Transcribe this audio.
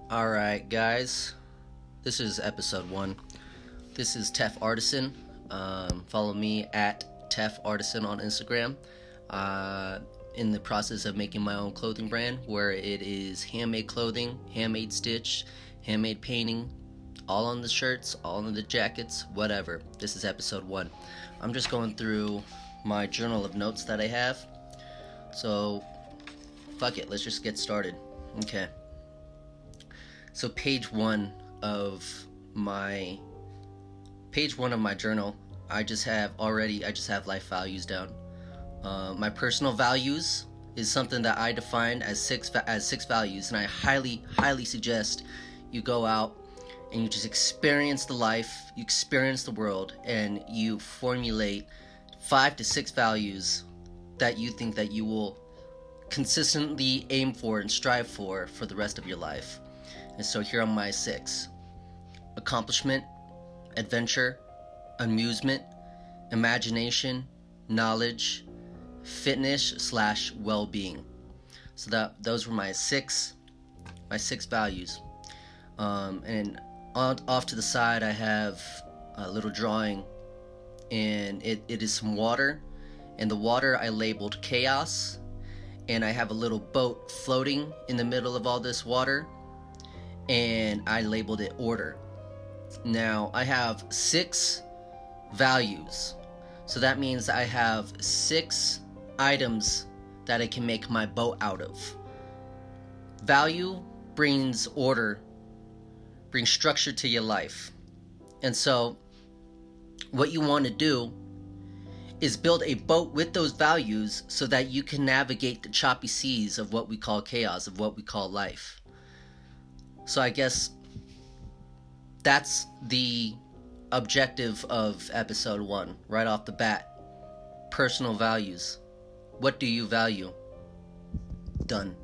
Alright, guys, this is episode 1. This is Tef Artisan. Follow me at Tef Artisan on Instagram. In the process of making my own clothing brand, where it is handmade clothing, handmade stitch, handmade painting, all on the shirts, all on the jackets, whatever. This is episode 1. I'm just going through my journal of notes that I have. So, fuck it, let's just get started. Okay. So page one of my journal, I just have life values down. My personal values is something that I define as six values, and I highly suggest you go out and you just experience the life, you experience the world, and you formulate 5 to 6 values that you think that you will consistently aim for and strive for the rest of your life. And so here are my 6. Accomplishment, adventure, amusement, imagination, knowledge, fitness / well-being. So those were my six values. And off to the side I have a little drawing, and it is some water, and the water I labeled chaos, and I have a little boat floating in the middle of all this water, and I labeled it order. Now I have 6 values, so that means I have 6 items that I can make my boat out of. Value brings order, brings structure to your life. And so what you want to do is build a boat with those values so that you can navigate the choppy seas of what we call chaos, of what we call life. So I guess that's the objective of episode 1, right off the bat. Personal values. What do you value? Done.